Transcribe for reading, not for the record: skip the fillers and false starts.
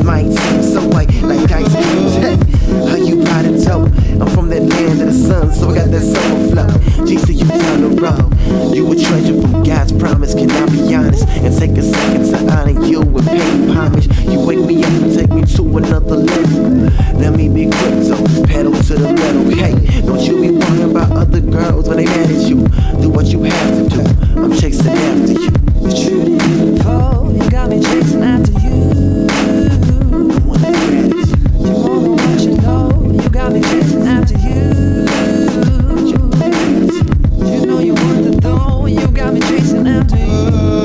might seem so white like ice cream. Hey, how you ride it toe? I'm from that land of the sun, so I got that summer flow. GC, you down the road. You a treasure from God's promise, can I be honest? And take a second to honor you and pay you homage. You wake me up and take me to another level. Let me be quick, so pedal to the metal. Hey, don't you be worrying about other girls when they mad at you. Do what you have to do, I'm chasing after you. It's true to fall, you got me chasing after you. You're more than what you know, you got me chasing after you. You know you want the though, you got me chasing after you.